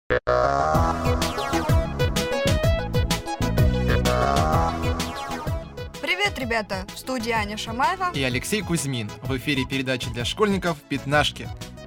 Привет, ребята! В студии Аня Шамаева и Алексей Кузьмин. В эфире передача для школьников «Пятнашки».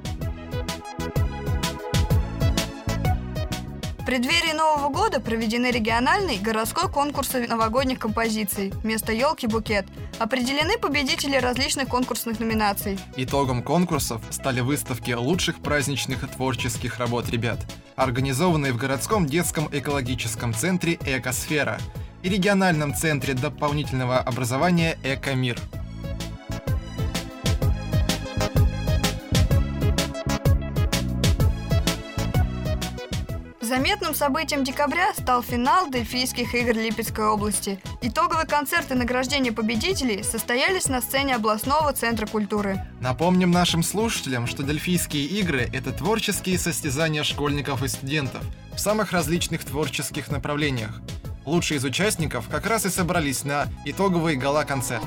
В преддверии Нового года проведены региональный городской конкурс новогодних композиций «Вместо елки букет». Определены победители различных конкурсных номинаций. Итогом конкурсов стали выставки лучших праздничных и творческих работ ребят, организованные в городском детском экологическом центре «Экосфера» и региональном центре дополнительного образования «Экомир». Заметным событием декабря стал финал Дельфийских игр Липецкой области. Итоговые концерты награждения победителей состоялись на сцене областного центра культуры. Напомним нашим слушателям, что Дельфийские игры – это творческие состязания школьников и студентов в самых различных творческих направлениях. Лучшие из участников как раз и собрались на итоговый гала-концерт.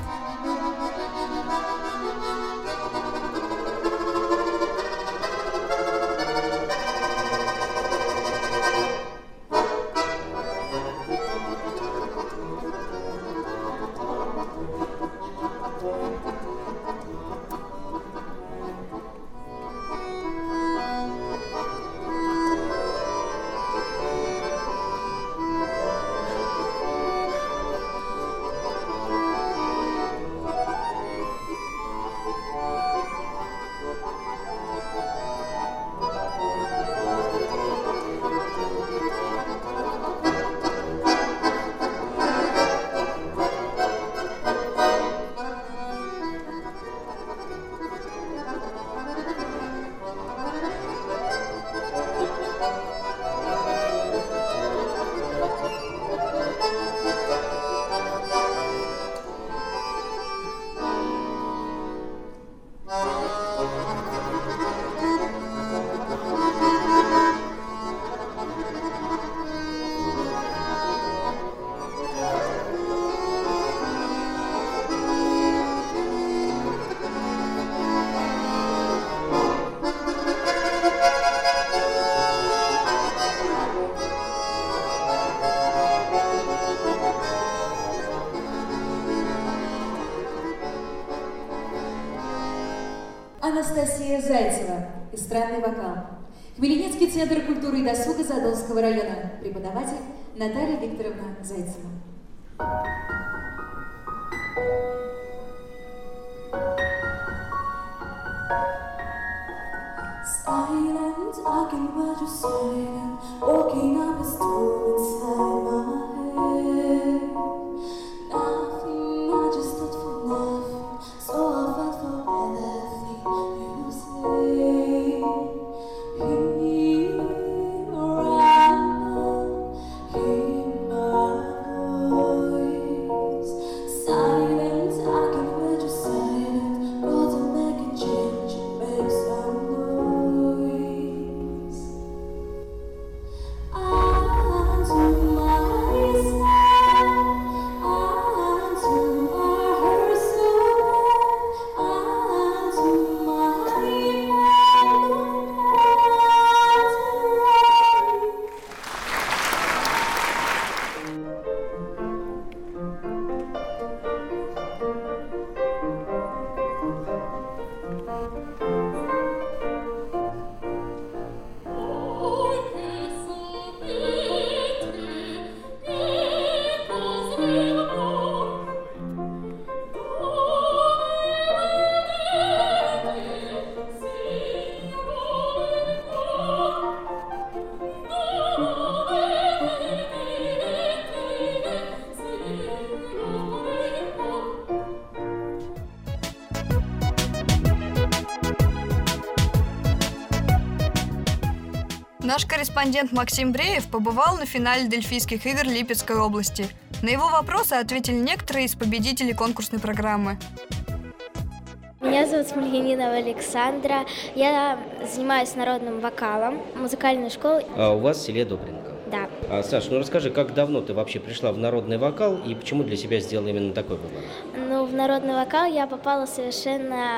Анастасия Зайцева, эстрадный вокал. Хмельницкий центр культуры и досуга Задонского района. Преподаватель Наталья Викторовна Зайцева. Silent, I can watch you silent, walking up a storm inside my head. Nothing, I just thought for nothing, so I felt for anything you say. Here I am, hear my voice. Silent, I can watch you silent, got to make a change and make some noise. Unto myself, unto my soul, unto my Наш корреспондент Максим Бреев побывал на финале Дельфийских игр Липецкой области. На его вопросы ответили некоторые из победителей конкурсной программы. Меня зовут Смольянинова Александра. Я занимаюсь народным вокалом в музыкальной школе. А у вас в селе Добринка? Да. Саш, ну расскажи, как давно ты вообще пришла в народный вокал и почему для себя сделала именно такой выбор? Ну, в народный вокал я попала совершенно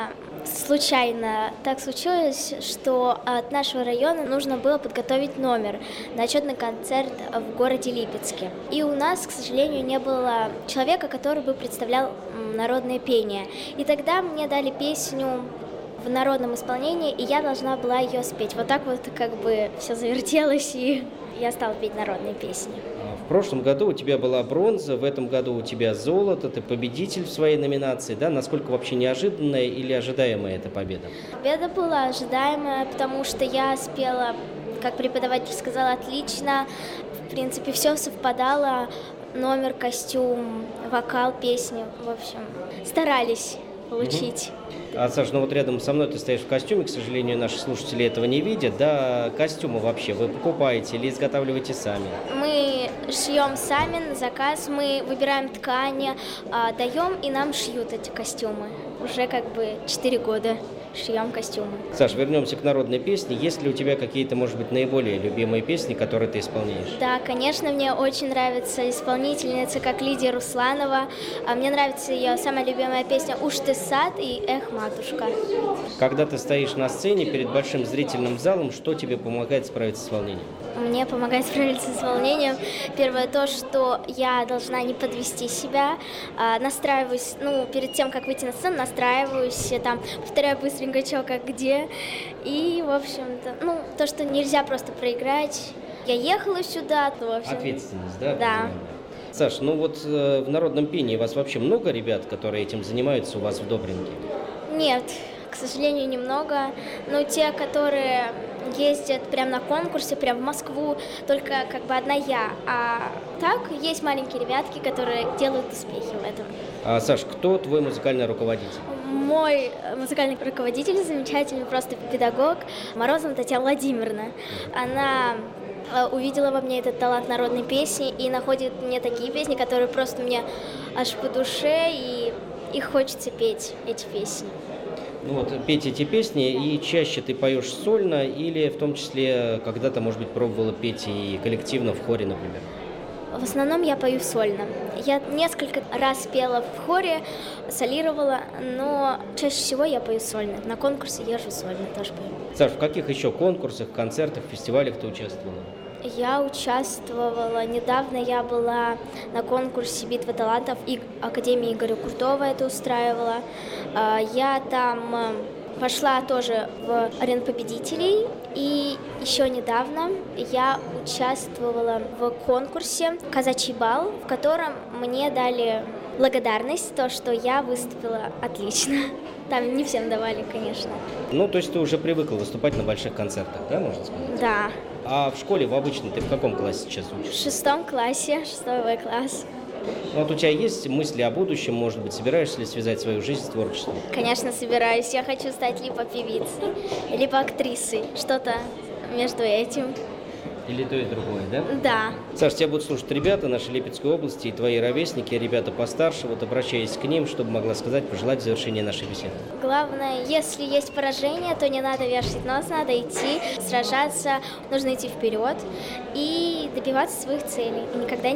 Случайно так случилось, что от нашего района нужно было подготовить номер на отчетный концерт в городе Липецке. И у нас, к сожалению, не было человека, который бы представлял народное пение. И тогда мне дали песню в народном исполнении, и я должна была ее спеть. Вот так вот как бы все завертелось, и я стала петь народные песни. В прошлом году у тебя была бронза, в этом году у тебя золото, ты победитель в своей номинации, да? Насколько вообще неожиданная или ожидаемая эта победа? Победа была ожидаемая, потому что я спела, как преподаватель сказал, отлично. В принципе, все совпадало. Номер, костюм, вокал, песни. В общем, старались получить. А, Саш, ну вот рядом со мной ты стоишь в костюме, к сожалению, наши слушатели этого не видят, да? Костюмы вообще вы покупаете или изготавливаете сами? Мы шьем сами на заказ, мы выбираем ткани, даем, и нам шьют эти костюмы. Уже как бы 4 года шьем костюмы. Саш, вернемся к народной песне. Есть ли у тебя какие-то, может быть, наиболее любимые песни, которые ты исполняешь? Да, конечно, мне очень нравится исполнительница, как Лидия Русланова. Мне нравится ее самая любимая песня «Уж ты сад» и «Эх, матушка». Когда ты стоишь на сцене перед большим зрительным залом, что тебе помогает справиться с волнением? Мне помогает справиться с волнением. Первое то, что я должна не подвести себя, настраиваюсь, перед тем, как выйти на сцену, настраиваюсь, там, повторяю быстренько, что, как, где. И, в общем-то, то, что нельзя просто проиграть. Я ехала сюда, то, в общем... Ответственность, да? Да. Саш, в народном пении у вас вообще много ребят, которые этим занимаются у вас в Добринке? Нет, к сожалению, немного. Но те, которые ездят прямо на конкурсе, прямо в Москву, только как бы одна я. А так есть маленькие ребятки, которые делают успехи в этом. А, Саш, кто твой музыкальный руководитель? Мой музыкальный руководитель, замечательный просто педагог, Морозова Татьяна Владимировна. Она увидела во мне этот талант народной песни и находит мне такие песни, которые просто мне аж по душе, и их хочется петь, эти песни. Петь эти песни, и чаще ты поешь сольно, или в том числе когда-то, может быть, пробовала петь и коллективно в хоре, например? В основном я пою сольно. Я несколько раз пела в хоре, солировала, но чаще всего я пою сольно. На конкурсе езжу сольно, тоже пою. Саш, в каких еще конкурсах, концертах, фестивалях ты участвовала? Я участвовала, недавно я была на конкурсе «Битва талантов» и Академии Игоря Крутого это устраивала. Я там пошла тоже в арену победителей, и еще недавно я участвовала в конкурсе «Казачий бал», в котором мне дали благодарность, то, что я выступила отлично. Там не всем давали, конечно. То есть ты уже привыкла выступать на больших концертах, да, можно сказать? Да. А в школе в обычной ты в каком классе сейчас В учишься? 6 классе, 6 класс. У тебя есть мысли о будущем, может быть, собираешься ли связать свою жизнь с творчеством? Конечно, собираюсь. Я хочу стать либо певицей, либо актрисой. Что-то между этим. Или то и другое, да? Да. Саш, тебя будут слушать ребята нашей Липецкой области и твои ровесники, ребята постарше. Обращаясь к ним, чтобы могла сказать, пожелать в завершении нашей беседы. Главное, если есть поражение, то не надо вешать нос, надо идти, сражаться, нужно идти вперед и добиваться своих целей. И никогда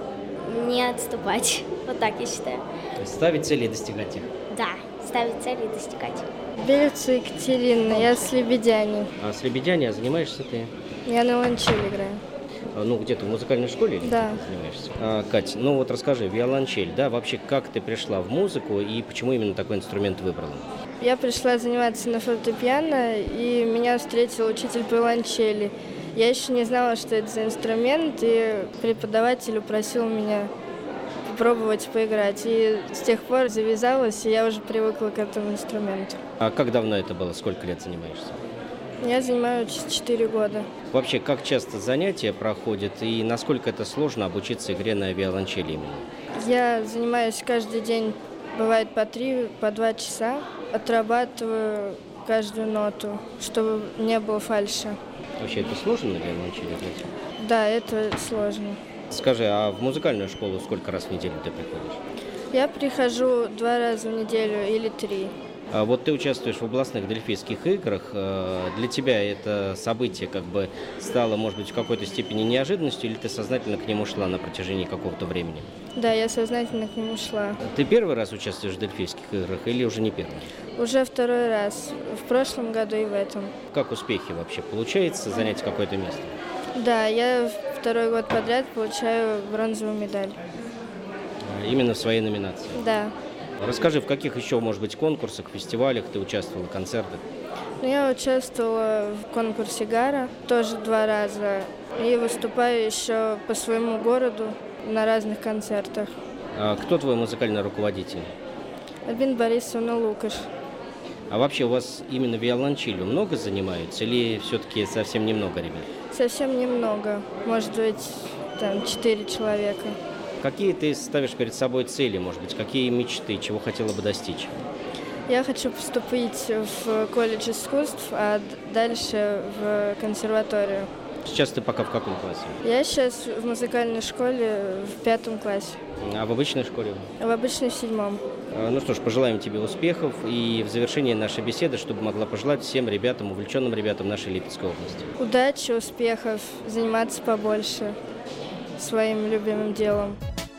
не отступать. Вот так я считаю. То есть ставить цели и достигать их. Да, ставить цели и достигать. Белица Екатерина, я с Лебедяни. А с Лебедяни занимаешься ты? Я на виолончели играю. Где-то в музыкальной школе или Да. где ты занимаешься? Кать, расскажи, виолончель, да, вообще как ты пришла в музыку и почему именно такой инструмент выбрала? Я пришла заниматься на фортепиано, и меня встретил учитель по виолончели. Я еще не знала, что это за инструмент, и преподаватель упросил меня попробовать поиграть. И с тех пор завязалась, и я уже привыкла к этому инструменту. А как давно это было? Сколько лет занимаешься? Я занимаюсь 4 года. Вообще, как часто занятия проходят и насколько это сложно обучиться игре на виолончели именно? Я занимаюсь каждый день, бывает по 3, по 2 часа. Отрабатываю каждую ноту, чтобы не было фальши. Вообще, это сложно на виолончели играть? Да, это сложно. Скажи, а в музыкальную школу сколько раз в неделю ты приходишь? Я прихожу 2 раза в неделю или 3. А вот ты участвуешь в областных дельфийских играх. Для тебя это событие как бы стало, может быть, в какой-то степени неожиданностью, или ты сознательно к нему шла на протяжении какого-то времени? Да, я сознательно к нему шла. Ты первый раз участвуешь в дельфийских играх или уже не первый? Уже второй раз. В прошлом году и в этом. Как успехи вообще? Получается занять какое-то место? Да, я второй год подряд получаю бронзовую медаль. Именно в своей номинации? Да. Расскажи, в каких еще, может быть, конкурсах, фестивалях ты участвовала, концертах? Я участвовала в конкурсе «Гара» тоже 2 раза. И выступаю еще по своему городу на разных концертах. А кто твой музыкальный руководитель? Альбина Борисовна Лукаш. А вообще у вас именно виолончелью много занимаются или все-таки совсем немного ребят? Совсем немного. Может быть, там 4 человека. Какие ты ставишь перед собой цели, может быть, какие мечты, чего хотела бы достичь? Я хочу поступить в колледж искусств, а дальше в консерваторию. Сейчас ты пока в каком классе? Я сейчас в музыкальной школе в 5 классе, А в обычной школе? в обычной в 7. Ну что ж, пожелаем тебе успехов и в завершении нашей беседы, чтобы могла пожелать всем ребятам, увлеченным ребятам нашей Липецкой области. Удачи, успехов, заниматься побольше своим любимым делом.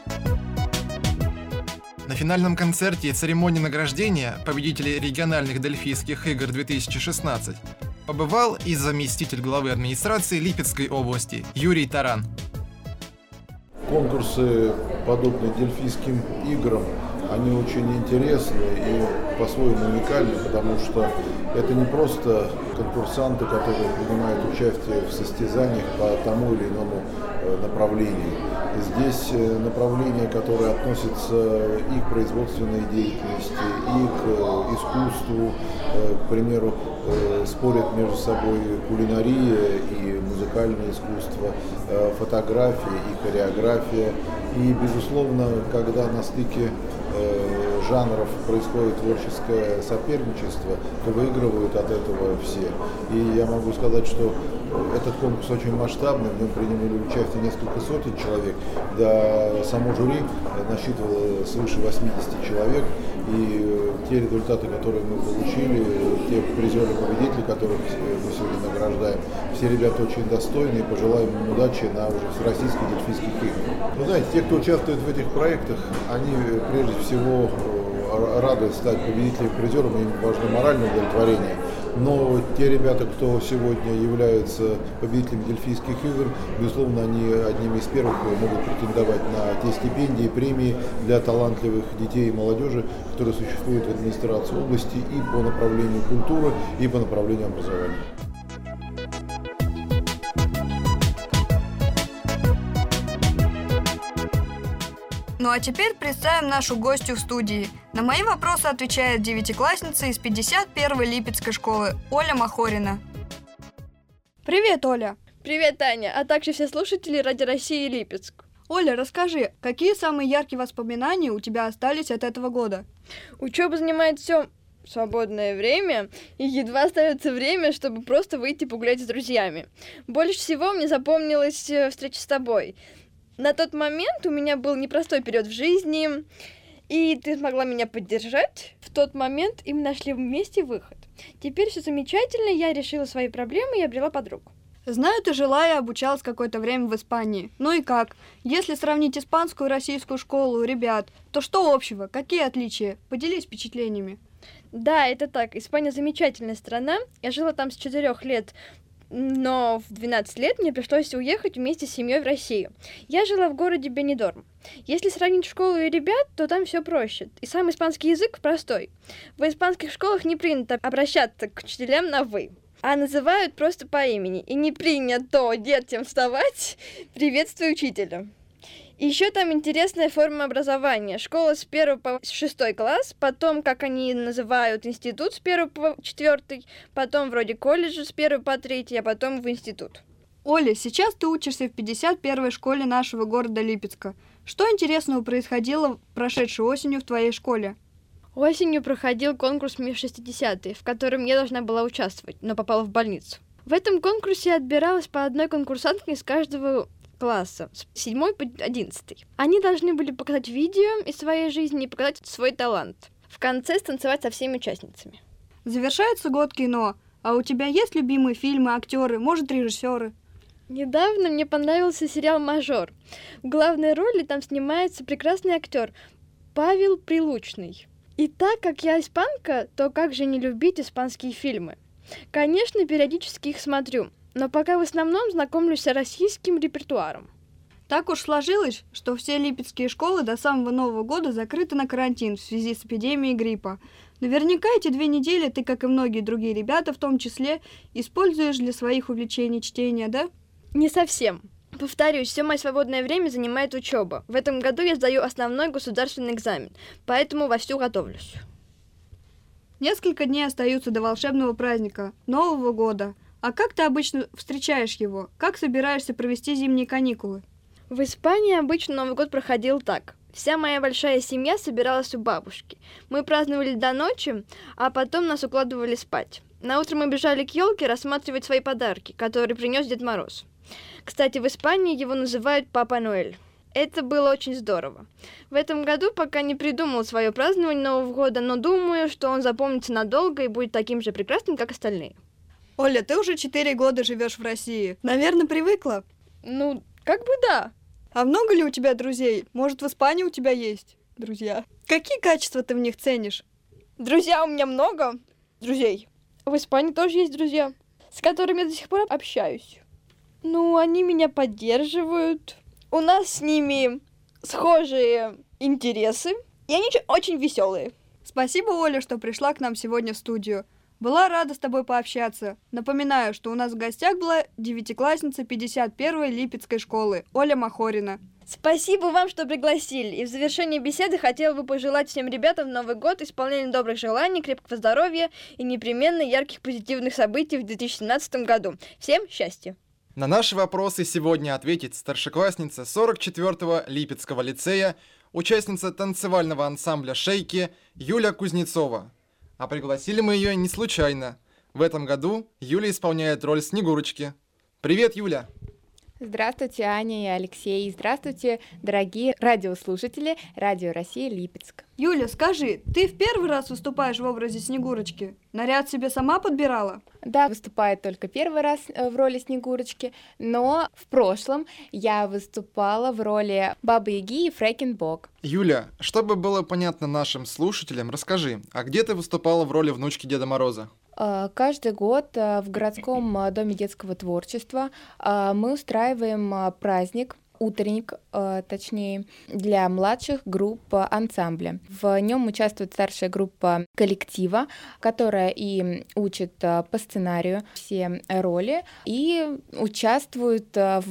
На финальном концерте и церемонии награждения победителей региональных дельфийских игр 2016 побывал и заместитель главы администрации Липецкой области Юрий Таран. Конкурсы, подобные дельфийским играм, они очень интересны и по-своему уникальны, потому что это не просто конкурсанты, которые принимают участие в состязаниях по тому или иному направлению. Здесь направления, которые относятся и к производственной деятельности, и к искусству, к примеру, спорят между собой кулинария и музыкальное искусство, фотография и хореография. И, безусловно, когда на стыке жанров происходит творческое соперничество, то выигрывают от этого все. И я могу сказать, что этот конкурс очень масштабный, в нем принимали участие несколько сотен человек, да само жюри насчитывало свыше 80 человек, и те результаты, которые мы получили, те призеры, победители, которых мы сегодня награждаем, все ребята очень достойные, пожелаем им удачи на уже всероссийских дельфийских играх. Вы знаете, те, кто участвует в этих проектах, они прежде всего рады стать победителем, призером, им важно моральное удовлетворение. Но те ребята, кто сегодня являются победителями дельфийских игр, безусловно, они одними из первых могут претендовать на те стипендии, премии для талантливых детей и молодежи, которые существуют в администрации области и по направлению культуры, и по направлению образования. Ну а теперь представим нашу гостью в студии. На мои вопросы отвечает 9-классница из 51-й Липецкой школы Оля Махорина. Привет, Оля! Привет, Таня, а также все слушатели Радио России Липецк. Оля, расскажи, какие самые яркие воспоминания у тебя остались от этого года? Учеба занимает все свободное время, и едва остается время, чтобы просто выйти погулять с друзьями. Больше всего мне запомнилась встреча с тобой. На тот момент у меня был непростой период в жизни, и ты смогла меня поддержать в тот момент, и мы нашли вместе выход. Теперь все замечательно, я решила свои проблемы и обрела подругу. Знаю, ты жила и обучалась какое-то время в Испании. Ну и как? Если сравнить испанскую и российскую школу ребят, то что общего? Какие отличия? Поделись впечатлениями. Да, это так. Испания замечательная страна. Я жила там с 4 лет. Но в 12 лет мне пришлось уехать вместе с семьей в Россию. Я жила в городе Бенидорм. Если сравнить школу и ребят, то там все проще. И сам испанский язык простой. В испанских школах не принято обращаться к учителям на «вы», а называют просто по имени. И не принято детям вставать «приветствуй учителя». И еще там интересная форма образования. Школа с 1 по 6 класс, потом, как они называют, институт с 1 по 4, потом вроде колледжа с 1 по 3, а потом в институт. Оля, сейчас ты учишься в 51-й школе нашего города Липецка. Что интересного происходило прошедшей осенью в твоей школе? Осенью проходил конкурс «Меж-60-й», в котором я должна была участвовать, но попала в больницу. В этом конкурсе отбиралась по одной конкурсантке из каждого класса, с 7 по 11. Они должны были показать видео из своей жизни и показать свой талант. в конце станцевать со всеми участницами. Завершается год кино, а у тебя есть любимые фильмы, актеры, может, режиссеры? Недавно мне понравился сериал «Мажор». В главной роли там снимается прекрасный актер Павел Прилучный. И так как я испанка, то как же не любить испанские фильмы? Конечно, периодически их смотрю, но пока в основном знакомлюсь с российским репертуаром. Так уж сложилось, что все липецкие школы до самого Нового года закрыты на карантин в связи с эпидемией гриппа. Наверняка эти 2 недели ты, как и многие другие ребята в том числе, используешь для своих увлечений чтения, да? Не совсем. Повторюсь, все мое свободное время занимает учеба. В этом году я сдаю основной государственный экзамен, поэтому вовсю готовлюсь. Несколько дней остаются до волшебного праздника, Нового года. А как ты обычно встречаешь его? Как собираешься провести зимние каникулы? В Испании обычно Новый год проходил так. Вся моя большая семья собиралась у бабушки. Мы праздновали до ночи, а потом нас укладывали спать. На утро мы бежали к елке рассматривать свои подарки, которые принес Дед Мороз. Кстати, в Испании его называют Папа Ноэль. Это было очень здорово. В этом году пока не придумал свое празднование Нового года, но думаю, что он запомнится надолго и будет таким же прекрасным, как остальные. Оля, ты уже 4 года живешь в России. Наверное, привыкла? Ну, как бы да. А много ли у тебя друзей? Может, в Испании у тебя есть друзья? Какие качества ты в них ценишь? Друзья у меня много. Друзей. В Испании тоже есть друзья, с которыми я до сих пор общаюсь. Ну, они меня поддерживают. У нас с ними схожие интересы. И они очень веселые. Спасибо, Оля, что пришла к нам сегодня в студию. Была рада с тобой пообщаться. Напоминаю, что у нас в гостях была 9-классница 51-й Липецкой школы Оля Махорина. Спасибо вам, что пригласили. И в завершении беседы хотела бы пожелать всем ребятам в Новый год исполнения добрых желаний, крепкого здоровья и непременно ярких позитивных событий в 2017 году. Всем счастья! На наши вопросы сегодня ответит старшеклассница 44-го Липецкого лицея, участница танцевального ансамбля «Шейки» Юля Кузнецова. А пригласили мы ее не случайно. В этом году Юля исполняет роль Снегурочки. Привет, Юля! Здравствуйте, Аня и Алексей. Здравствуйте, дорогие радиослушатели Радио России Липецк. Юля, скажи, ты в первый раз выступаешь в образе Снегурочки? Наряд себе сама подбирала? Да, выступаю только первый раз в роли Снегурочки, но в прошлом я выступала в роли Бабы-Яги и Фрекен-Бок. Юля, чтобы было понятно нашим слушателям, расскажи, а где ты выступала в роли внучки Деда Мороза? Каждый год в городском доме детского творчества мы устраиваем праздник, утренник, точнее, для младших групп ансамбля. В нем участвует старшая группа коллектива, которая и учит по сценарию все роли и участвует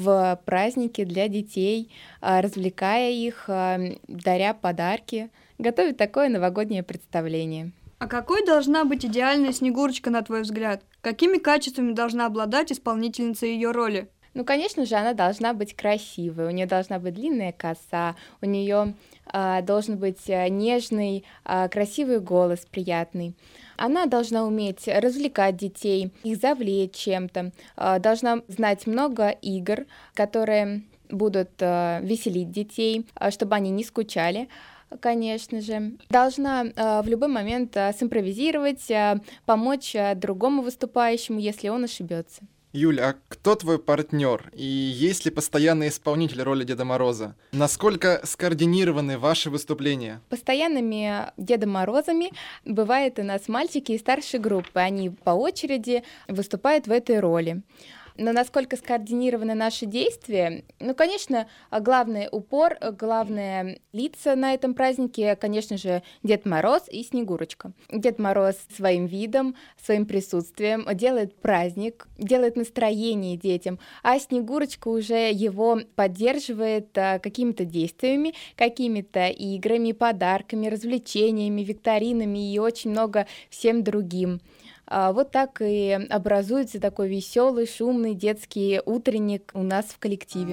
в празднике для детей, развлекая их, даря подарки, готовит такое новогоднее представление. А какой должна быть идеальная Снегурочка, на твой взгляд? Какими качествами должна обладать исполнительница ее роли? Ну, конечно же, она должна быть красивой, у нее должна быть длинная коса, у нее должен быть нежный, красивый голос, приятный. Она должна уметь развлекать детей, их завлечь чем-то, должна знать много игр, которые будут веселить детей, чтобы они не скучали. Конечно же, должна в любой момент симпровизировать, помочь другому выступающему, если он ошибется. Юля, а кто твой партнер? И есть ли постоянный исполнитель роли Деда Мороза? Насколько скоординированы ваши выступления? Постоянными Дедом Морозами бывают у нас мальчики из старшей группы. Они по очереди выступают в этой роли. Но насколько скоординированы наши действия? Ну, конечно, главный упор, главные лица на этом празднике, конечно же, Дед Мороз и Снегурочка. Дед Мороз своим видом, своим присутствием делает праздник, делает настроение детям, а Снегурочка уже его поддерживает какими-то действиями, какими-то играми, подарками, развлечениями, викторинами и очень много всем другим. Вот так и образуется такой веселый, шумный детский утренник у нас в коллективе.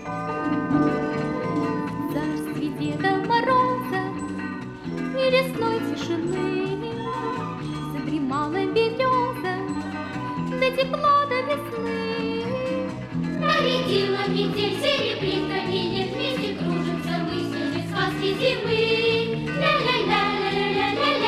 В царстве Деда Мороза и лесной тишины задремала береза, да тепло до весны. Нарядила метель серебрится, и вместе кружится, мы снежной сказки зимы. Ля-ля-ля-ля-ля-ля-ля.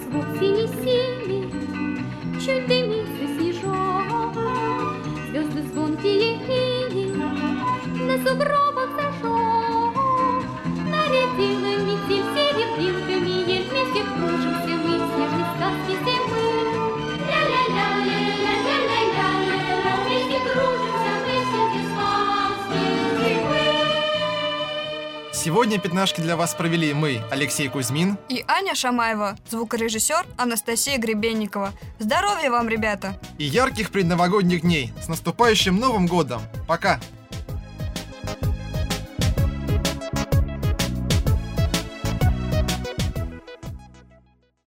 небосвод синий-синий, чуть дымится снежок. Звезды звонкие иней на сугробах зажег. Нарядила метель серебринками, ель вместе кружимся мы в снежной сказке зимы. Ля-ля-ля-ля-ля-ля-ля-ля-ля, вместе кружимся мы в снежной сказке зимы. Сегодня пятнашки для вас провели мы, Алексей Кузьмин И Аня Шамаева, звукорежиссер Анастасия Гребенникова. Здоровья вам, ребята! и ярких предновогодних дней. С наступающим Новым годом! Пока!